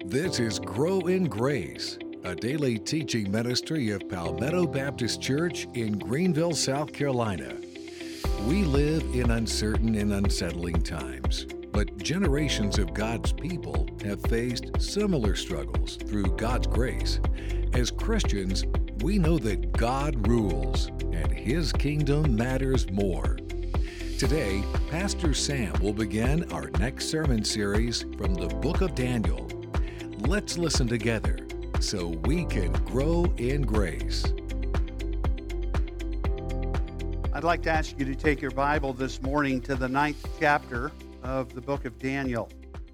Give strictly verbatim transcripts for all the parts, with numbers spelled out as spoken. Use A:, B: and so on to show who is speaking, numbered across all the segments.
A: This is Grow in Grace, a daily teaching ministry of Palmetto Baptist Church in Greenville, South Carolina. We live in uncertain and unsettling times, but generations of God's people have faced similar struggles through God's grace. As Christians, we know that God rules and His kingdom matters more. Today, Pastor Sam will begin our next sermon series from the book of Daniel. Let's listen together so we can grow in grace.
B: I'd like to ask you to take your Bible this morning to the ninth chapter of the book of Daniel.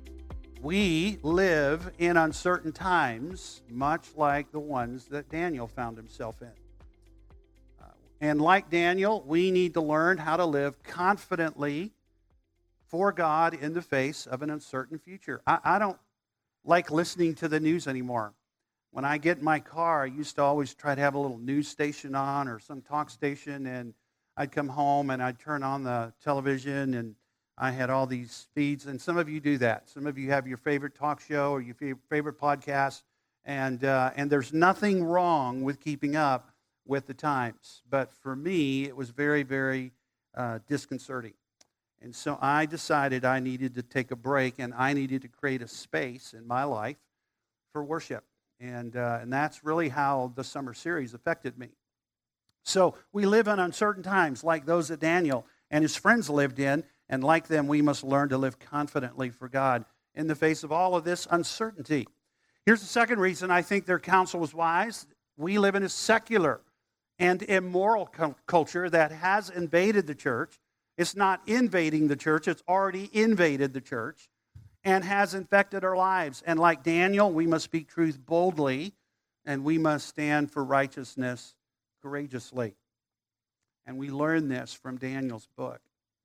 B: We live in uncertain times, much like the ones that Daniel found himself in. Uh, and like Daniel, we need to learn how to live confidently for God in the face of an uncertain future. I, I don't like listening to the news anymore. When I get in my car, I used to always try to have a little news station on or some talk station, and I'd come home and I'd turn on the television and I had all these feeds, and some of you do that. Some of you have your favorite talk show or your favorite podcast, and uh, and there's nothing wrong with keeping up with the times. But for me, it was very, very uh, disconcerting. And so I decided I needed to take a break, and I needed to create a space in my life for worship. And, uh, and that's really how the summer series affected me. So we live in uncertain times like those that Daniel and his friends lived in, and like them, we must learn to live confidently for God in the face of all of this uncertainty. Here's the second reason I think their counsel was wise. We live in a secular and immoral culture that has invaded the church. It's not invading the church, it's already invaded the church and has infected our lives. And like Daniel, we must speak truth boldly, and we must stand for righteousness courageously. And we learn this from Daniel's book.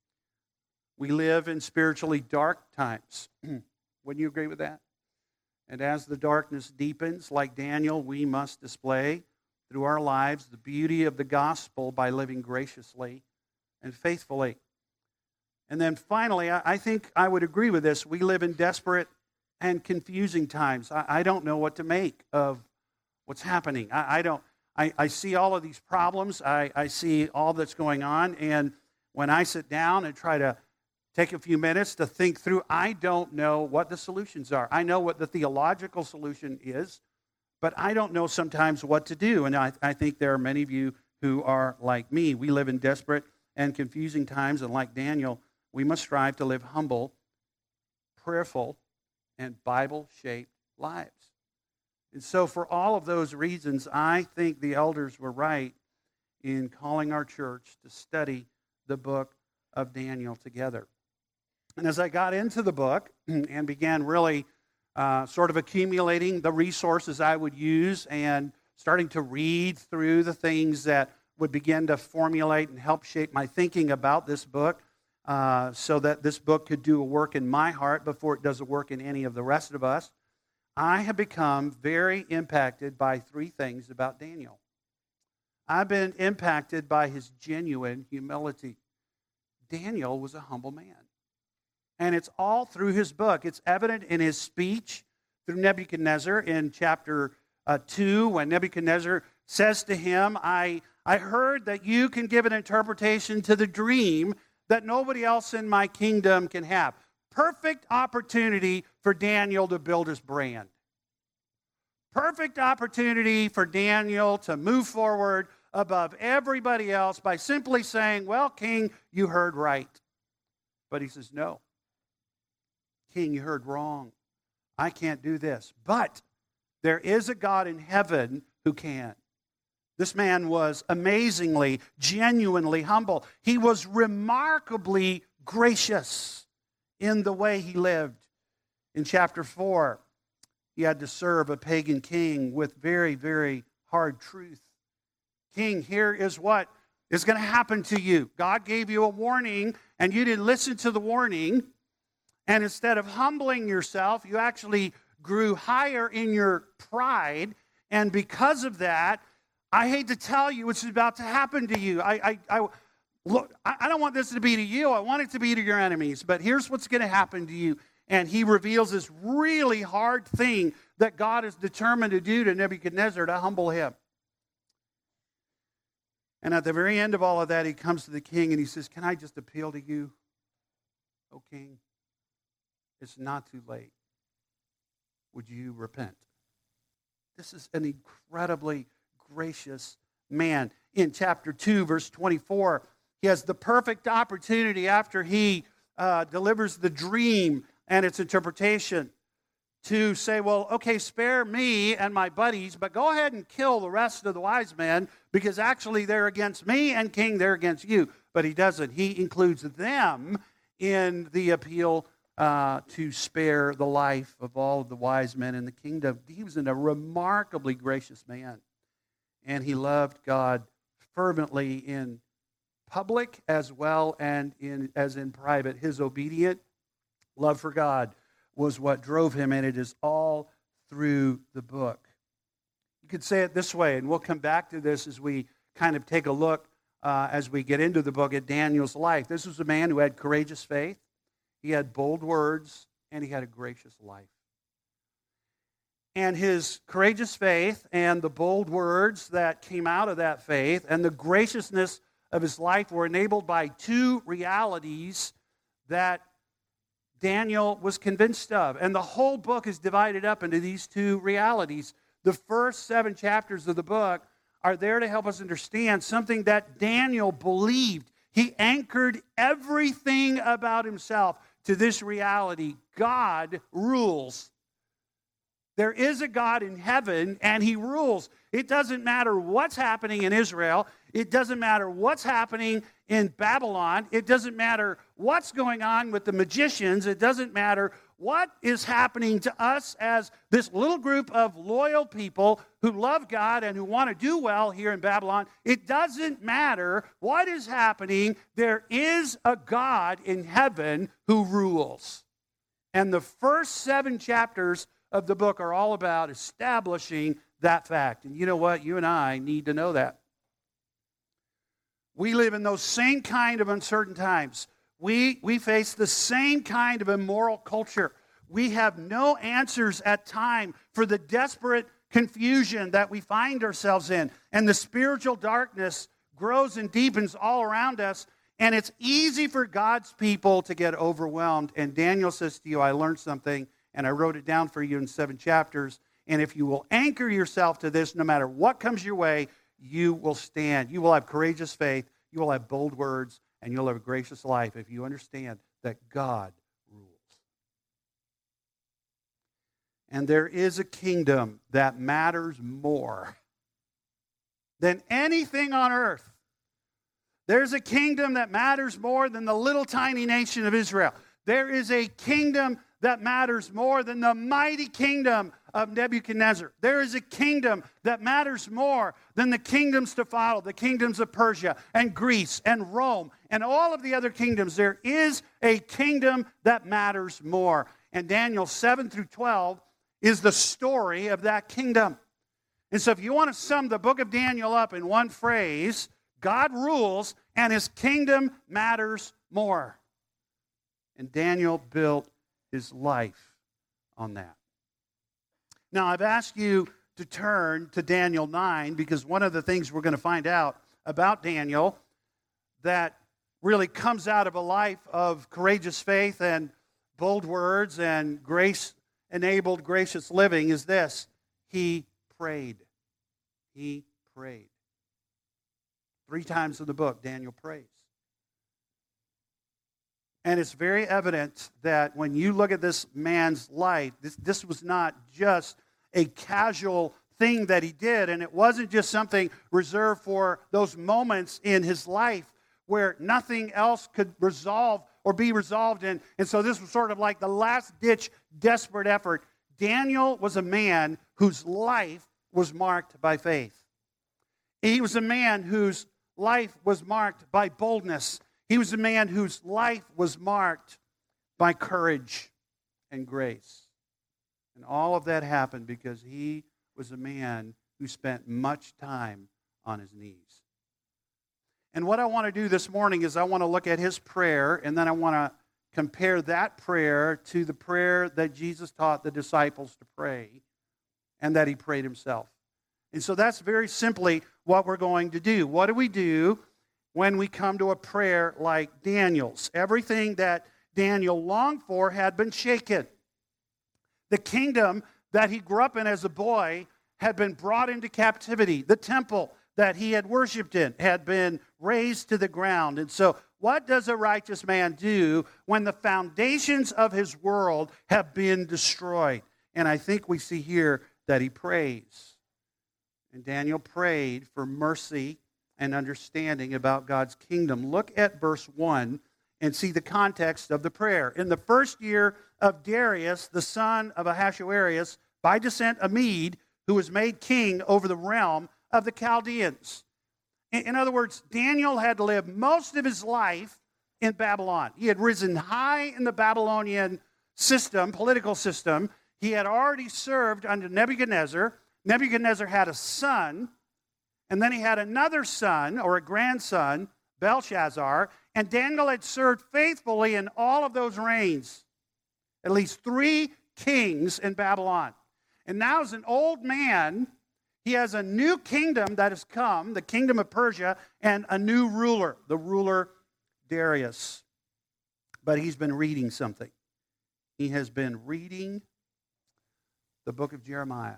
B: We live in spiritually dark times. Wouldn't you agree with that? And as the darkness deepens, like Daniel, we must display through our lives the beauty of the gospel by living graciously and faithfully. And then finally, I think I would agree with this. We live in desperate and confusing times. I, I don't know what to make of what's happening. I, I don't. I, I see all of these problems. I, I see all that's going on. And when I sit down and try to take a few minutes to think through, I don't know what the solutions are. I know what the theological solution is, but I don't know sometimes what to do. And I, I think there are many of you who are like me. We live in desperate and confusing times, and like Daniel, we must strive to live humble, prayerful, and Bible-shaped lives. And so for all of those reasons, I think the elders were right in calling our church to study the book of Daniel together. And as I got into the book and began really uh, sort of accumulating the resources I would use and starting to read through the things that would begin to formulate and help shape my thinking about this book, uh, so that this book could do a work in my heart before it does a work in any of the rest of us, I have become very impacted by three things about Daniel. I've been impacted by his genuine humility. Daniel was a humble man. And it's all through his book. It's evident in his speech through Nebuchadnezzar in chapter uh, two, when Nebuchadnezzar says to him, I, I heard that you can give an interpretation to the dream that nobody else in my kingdom can have. Perfect opportunity for Daniel to build his brand. Perfect opportunity for Daniel to move forward above everybody else by simply saying, well, King, you heard right. But he says, no. King, you heard wrong. I can't do this. But there is a God in heaven who can. This man was amazingly, genuinely humble. He was remarkably gracious in the way he lived. In chapter four, he had to serve a pagan king with very, very hard truth. King, here is what is going to happen to you. God gave you a warning, and you didn't listen to the warning. And instead of humbling yourself, you actually grew higher in your pride. And because of that, I hate to tell you what's about to happen to you. I, I, I look, I don't want this to be to you. I want it to be to your enemies. But here's what's going to happen to you. and he reveals this really hard thing that God is determined to do to Nebuchadnezzar to humble him. And at the very end of all of that, he comes to the king and he says, "Can I just appeal to you, O king? It's not too late. Would you repent?" This is an incredibly gracious man. In chapter two, verse twenty-four, he has the perfect opportunity after he uh, delivers the dream and its interpretation to say, well, okay, spare me and my buddies, but go ahead and kill the rest of the wise men, because actually they're against me, and king, they're against you. But he doesn't. He includes them in the appeal uh, to spare the life of all of the wise men in the kingdom. He was a remarkably gracious man, and he loved God fervently in public as well and in as in private. His obedient love for God was what drove him, and it is all through the book. You could say it this way, and we'll come back to this as we kind of take a look uh, as we get into the book at Daniel's life. This was a man who had courageous faith, he had bold words, and he had a gracious life. And his courageous faith and the bold words that came out of that faith and the graciousness of his life were enabled by two realities that Daniel was convinced of. And the whole book is divided up into these two realities. The first seven chapters of the book are there to help us understand something that Daniel believed. He anchored everything about himself to this reality: God rules. There is a God in heaven, and he rules. It doesn't matter what's happening in Israel. It doesn't matter what's happening in Babylon. It doesn't matter what's going on with the magicians. It doesn't matter what is happening to us as this little group of loyal people who love God and who want to do well here in Babylon. It doesn't matter what is happening. There is a God in heaven who rules. And the first seven chapters of the book are all about establishing that fact. And you know what? You and I need to know that. We live in those same kind of uncertain times. We, we face the same kind of immoral culture. We have no answers at time for the desperate confusion that we find ourselves in. And the spiritual darkness grows and deepens all around us. And it's easy for God's people to get overwhelmed. And Daniel says to you, I learned something, and I wrote it down for you in seven chapters. And if you will anchor yourself to this, no matter what comes your way, you will stand. You will have courageous faith. You will have bold words. And you'll have a gracious life if you understand that God rules. And there is a kingdom that matters more than anything on earth. There's a kingdom that matters more than the little tiny nation of Israel. There is a kingdom that matters more than the mighty kingdom of Nebuchadnezzar. There is a kingdom that matters more than the kingdoms to follow, the kingdoms of Persia and Greece and Rome and all of the other kingdoms. There is a kingdom that matters more. And Daniel seven through twelve is the story of that kingdom. And so if you want to sum the book of Daniel up in one phrase, God rules and his kingdom matters more. And Daniel built his life on that. Now, I've asked you to turn to Daniel nine because one of the things we're going to find out about Daniel that really comes out of a life of courageous faith and bold words and grace-enabled, gracious living is this: he prayed. He prayed. Three times in the book, Daniel prays. And it's very evident that when you look at this man's life, this, this was not just a casual thing that he did, and it wasn't just something reserved for those moments in his life where nothing else could resolve or be resolved in. And so this was sort of like the last-ditch desperate effort. Daniel was a man whose life was marked by faith. He was a man whose life was marked by boldness. He was a man whose life was marked by courage and grace. And all of that happened because he was a man who spent much time on his knees. And what I want to do this morning is I want to look at his prayer, and then I want to compare that prayer to the prayer that Jesus taught the disciples to pray and that he prayed himself. And so that's very simply what we're going to do. What do we do when we come to a prayer like Daniel's? Everything that Daniel longed for had been shaken. The kingdom that he grew up in as a boy had been brought into captivity. The temple that he had worshiped in had been razed to the ground. And so what does a righteous man do when the foundations of his world have been destroyed? And I think we see here that he prays. And Daniel prayed for mercy and understanding about God's kingdom. Look at verse one and see the context of the prayer. In the first year of Darius, the son of Ahasuerus, by descent a Mede, who was made king over the realm of the Chaldeans. In other words, Daniel had lived most of his life in Babylon. He had risen high in the Babylonian system, political system. He had already served under Nebuchadnezzar. Nebuchadnezzar had a son, and then he had another son, or a grandson, Belshazzar, and Daniel had served faithfully in all of those reigns. At least three kings in Babylon. And now as an old man, he has a new kingdom that has come, the kingdom of Persia, and a new ruler, the ruler Darius. But he's been reading something. He has been reading the book of Jeremiah.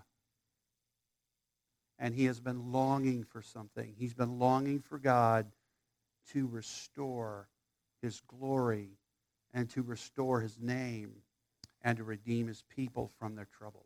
B: And he has been longing for something. He's been longing for God to restore his glory and to restore his name and to redeem his people from their troubles.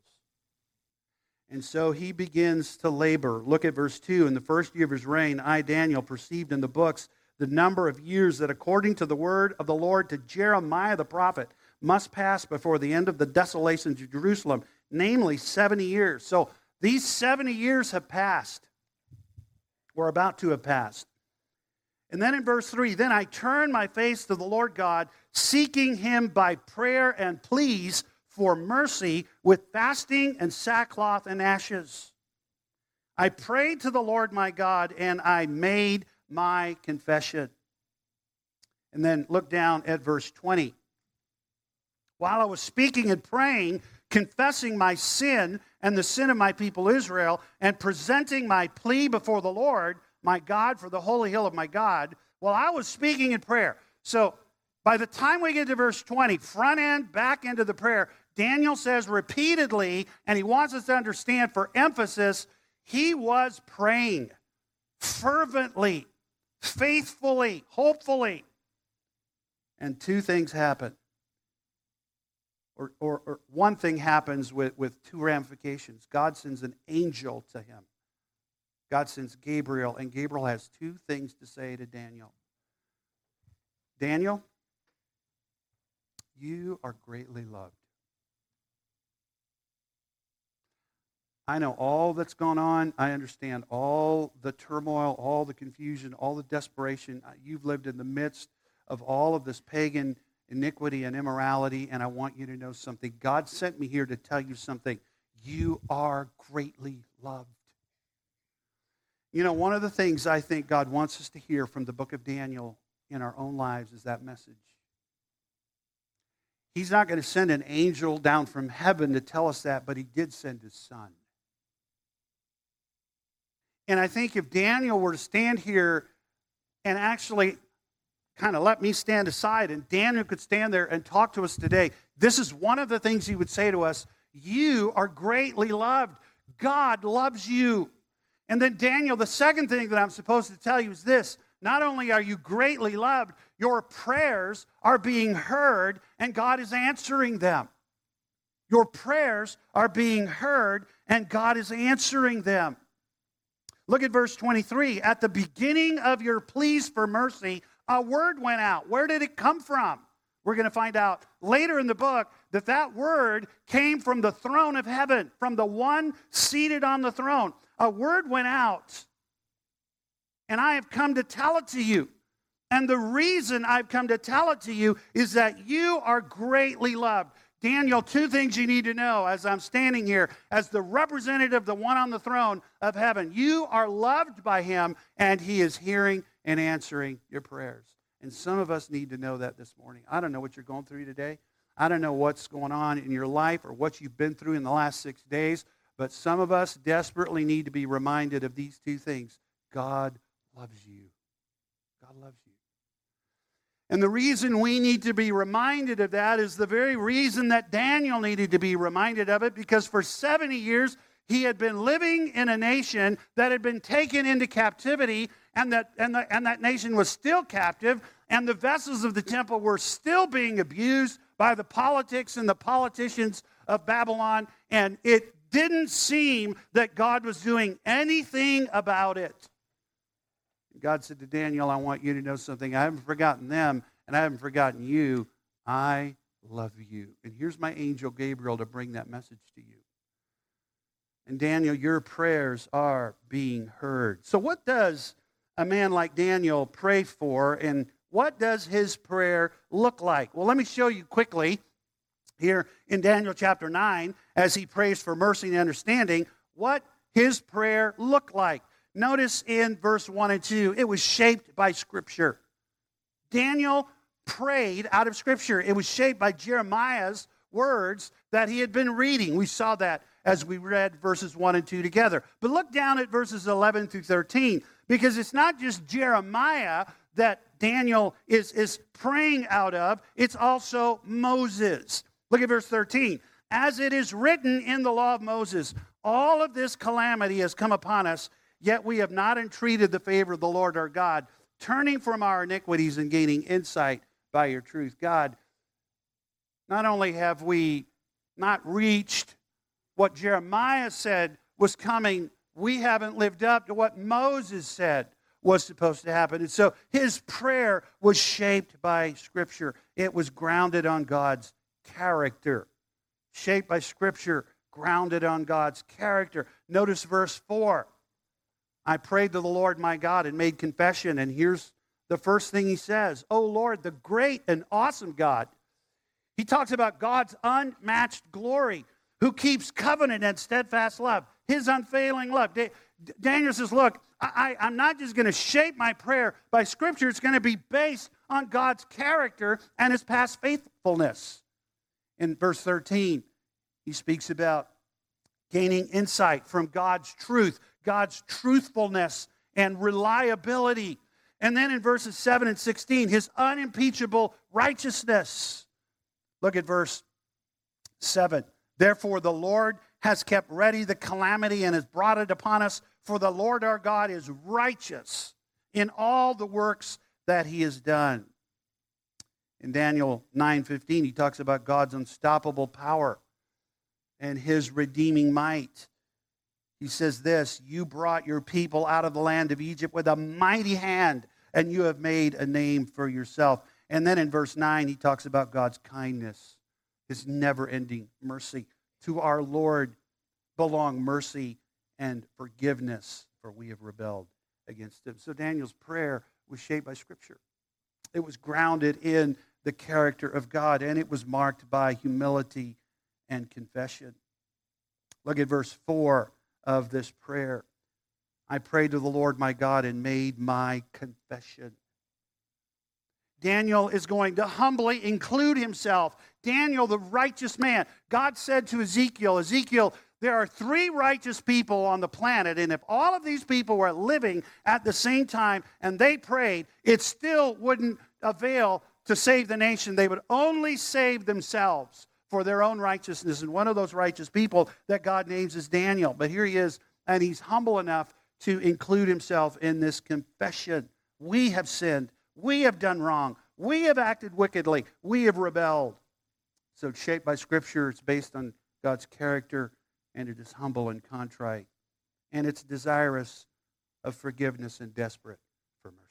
B: And so he begins to labor. Look at verse two. In the first year of his reign, I, Daniel, perceived in the books the number of years that according to the word of the Lord to Jeremiah the prophet must pass before the end of the desolations of Jerusalem, namely seventy years. So these seventy years have passed. We're about to have passed. And then in verse three, then I turned my face to the Lord God, seeking him by prayer and pleas for mercy with fasting and sackcloth and ashes. I prayed to the Lord my God, and I made my confession. And then look down at verse twenty. While I was speaking and praying, confessing my sin and the sin of my people Israel, and presenting my plea before the Lord my God for the holy hill of my God, while I was speaking in prayer. So by the time we get to verse twenty, front end, back end of the prayer, Daniel says repeatedly, and he wants us to understand for emphasis, he was praying fervently, faithfully, hopefully. And two things happen. Or, or, or one thing happens with, with two ramifications. God sends an angel to him. God sends Gabriel, and Gabriel has two things to say to Daniel. Daniel, you are greatly loved. I know all that's gone on. I understand all the turmoil, all the confusion, all the desperation. You've lived in the midst of all of this pagan iniquity and immorality, and I want you to know something. God sent me here to tell you something. You are greatly loved. You know, one of the things I think God wants us to hear from the book of Daniel in our own lives is that message. He's not going to send an angel down from heaven to tell us that, but he did send his son. And I think if Daniel were to stand here and actually kind of let me stand aside and Daniel could stand there and talk to us today, this is one of the things he would say to us. You are greatly loved. God loves you. And then Daniel, the second thing that I'm supposed to tell you is this. Not only are you greatly loved, your prayers are being heard and God is answering them. Your prayers are being heard and God is answering them. Look at verse twenty-three. At the beginning of your pleas for mercy, a word went out. Where did it come from? We're going to find out later in the book that that word came from the throne of heaven, from the one seated on the throne. A word went out, and I have come to tell it to you. And the reason I've come to tell it to you is that you are greatly loved. Daniel, two things you need to know as I'm standing here as the representative of the one on the throne of heaven. You are loved by him, and he is hearing and answering your prayers. And some of us need to know that this morning. I don't know what you're going through today. I don't know what's going on in your life or what you've been through in the last six days, but some of us desperately need to be reminded of these two things. God loves you. God loves you. And the reason we need to be reminded of that is the very reason that Daniel needed to be reminded of it, because for seventy years he had been living in a nation that had been taken into captivity, and that, and, the, and that nation was still captive, and the vessels of the temple were still being abused by the politics and the politicians of Babylon, and it didn't seem that God was doing anything about it. God said to Daniel, I want you to know something. I haven't forgotten them, and I haven't forgotten you. I love you. And here's my angel Gabriel to bring that message to you. And Daniel, your prayers are being heard. So what does a man like Daniel pray for, and what does his prayer look like? Well, let me show you quickly here in Daniel chapter nine, as he prays for mercy and understanding, what his prayer looked like. Notice in verse one and two, it was shaped by Scripture. Daniel prayed out of Scripture. It was shaped by Jeremiah's words that he had been reading. We saw that as we read verses one and two together. But look down at verses eleven through thirteen, because it's not just Jeremiah that Daniel is, is praying out of, it's also Moses. Look at verse thirteen. As it is written in the law of Moses, all of this calamity has come upon us, yet we have not entreated the favor of the Lord our God, turning from our iniquities and gaining insight by your truth. God, not only have we not reached what Jeremiah said was coming, we haven't lived up to what Moses said was supposed to happen. And so his prayer was shaped by Scripture. It was grounded on God's character. Shaped by Scripture, grounded on God's character. Notice verse four. I prayed to the Lord my God and made confession. And here's the first thing he says. Oh Lord, the great and awesome God. He talks about God's unmatched glory, who keeps covenant and steadfast love, his unfailing love. Daniel says, look, I, I'm not just going to shape my prayer by Scripture. It's going to be based on God's character and his past faithfulness. In verse thirteen, he speaks about gaining insight from God's truth, God's truthfulness and reliability. And then in verses seven and sixteen, his unimpeachable righteousness. Look at verse seven. Therefore the Lord has kept ready the calamity and has brought it upon us, for the Lord our God is righteous in all the works that he has done. In Daniel nine fifteen, he talks about God's unstoppable power and his redeeming might. He says this, you brought your people out of the land of Egypt with a mighty hand, and you have made a name for yourself. And then in verse nine, he talks about God's kindness, his never-ending mercy. To our Lord belong mercy and forgiveness, for we have rebelled against him. So Daniel's prayer was shaped by Scripture. It was grounded in the character of God, and it was marked by humility and confession. Look at verse four of this prayer. I prayed to the Lord my God and made my confession. Daniel is going to humbly include himself. Daniel, the righteous man. God said to Ezekiel, Ezekiel, there are three righteous people on the planet, and if all of these people were living at the same time and they prayed, it still wouldn't avail to save the nation. They would only save themselves for their own righteousness. And one of those righteous people that God names is Daniel. But here he is, and he's humble enough to include himself in this confession. We have sinned. We have done wrong. We have acted wickedly. We have rebelled. So it's shaped by Scripture. It's based on God's character, and it is humble and contrite. And it's desirous of forgiveness and desperate for mercy.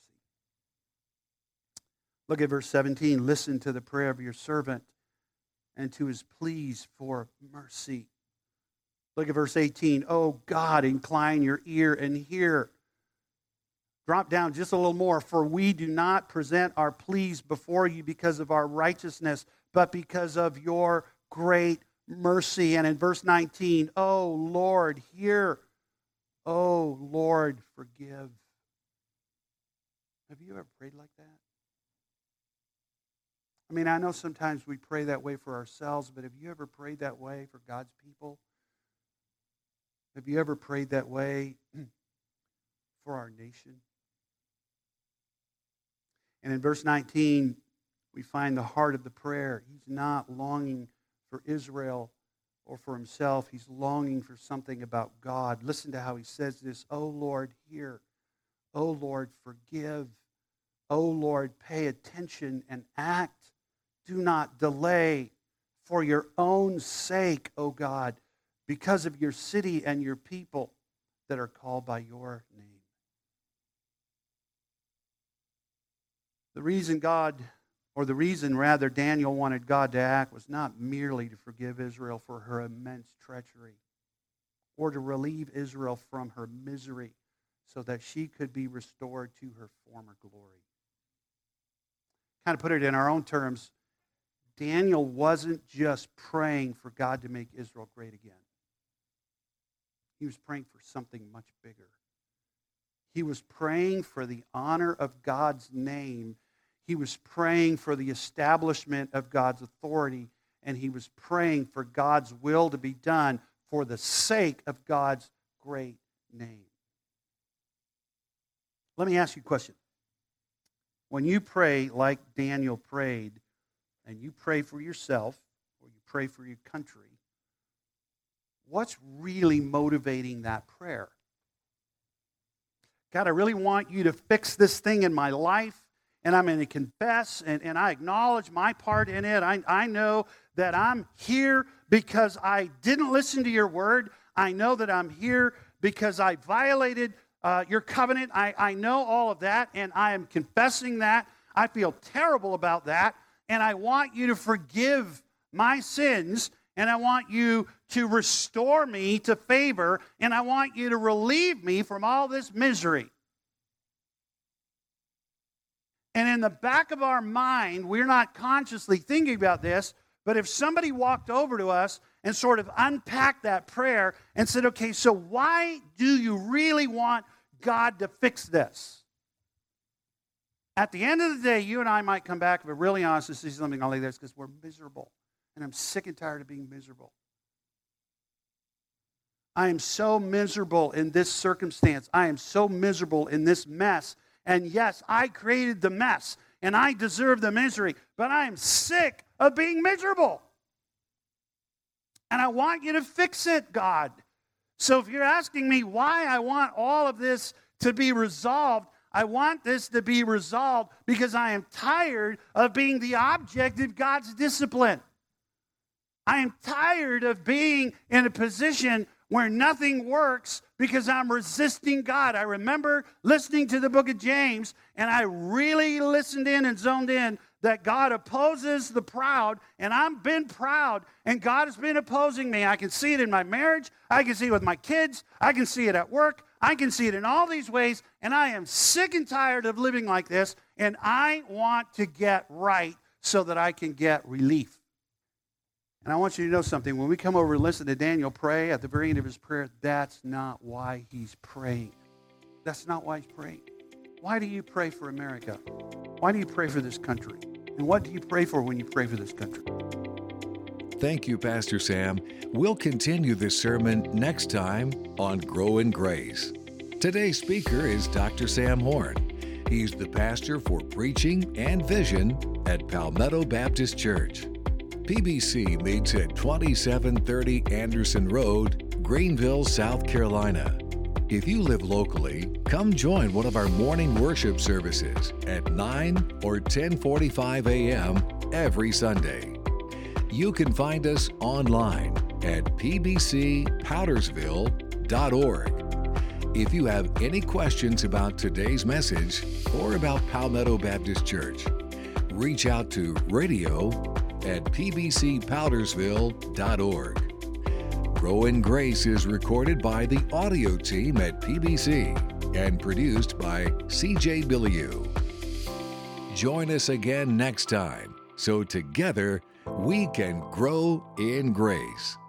B: Look at verse seventeen. Listen to the prayer of your servant and to his pleas for mercy. Look at verse eighteen. Oh God, incline your ear and hear. Drop down just a little more. For we do not present our pleas before you because of our righteousness, but because of your great mercy. And in verse nineteen, oh Lord, hear. Oh Lord, forgive. Have you ever prayed like that? I mean, I know sometimes we pray that way for ourselves, but have you ever prayed that way for God's people? Have you ever prayed that way for our nation? And in verse nineteen, we find the heart of the prayer. He's not longing for Israel or for himself. He's longing for something about God. Listen to how he says this. "O Lord, hear. O Lord, forgive. O Lord, pay attention and act. Do not delay. For your own sake, O God, because of your city and your people that are called by your name." The reason God, or the reason rather Daniel wanted God to act was not merely to forgive Israel for her immense treachery or to relieve Israel from her misery so that she could be restored to her former glory. Kind of put it in our own terms, Daniel wasn't just praying for God to make Israel great again. He was praying for something much bigger. He was praying for the honor of God's name. He was praying for the establishment of God's authority. And he was praying for God's will to be done for the sake of God's great name. Let me ask you a question. When you pray like Daniel prayed, and you pray for yourself, or you pray for your country, what's really motivating that prayer? God, I really want you to fix this thing in my life, and I'm going to confess, and, and I acknowledge my part in it. I, I know that I'm here because I didn't listen to your word. I know that I'm here because I violated uh, your covenant. I, I know all of that, and I am confessing that. I feel terrible about that, and I want you to forgive my sins, and I want you to restore me to favor, and I want you to relieve me from all this misery. And in the back of our mind, we're not consciously thinking about this, but if somebody walked over to us and sort of unpacked that prayer and said, okay, so why do you really want God to fix this? At the end of the day, you and I might come back, if we're really honest, and see something like this, because we're miserable. And I'm sick and tired of being miserable. I am so miserable in this circumstance. I am so miserable in this mess. And yes, I created the mess, and I deserve the misery, but I am sick of being miserable. And I want you to fix it, God. So if you're asking me why I want all of this to be resolved, I want this to be resolved because I am tired of being the object of God's discipline. I am tired of being in a position where nothing works because I'm resisting God. I remember listening to the book of James, and I really listened in and zoned in that God opposes the proud, and I've been proud, and God has been opposing me. I can see it in my marriage. I can see it with my kids. I can see it at work. I can see it in all these ways, and I am sick and tired of living like this, and I want to get right so that I can get relief. And I want you to know something. When we come over and listen to Daniel pray at the very end of his prayer, that's not why he's praying. That's not why he's praying. Why do you pray for America? Why do you pray for this country? And what do you pray for when you pray for this country?
A: Thank you, Pastor Sam. We'll continue this sermon next time on Grow in Grace. Today's speaker is Doctor Sam Horn. He's the pastor for preaching and vision at Palmetto Baptist Church. P B C meets at twenty-seven thirty Anderson Road, Greenville, South Carolina. If you live locally, come join one of our morning worship services at nine or ten forty-five a.m. every Sunday. You can find us online at p b c powdersville dot org. If you have any questions about today's message or about Palmetto Baptist Church, reach out to radio at p b c powdersville dot org. Grow in Grace is recorded by the audio team at P B C and produced by C J Bilyeu. Join us again next time so together we can grow in grace.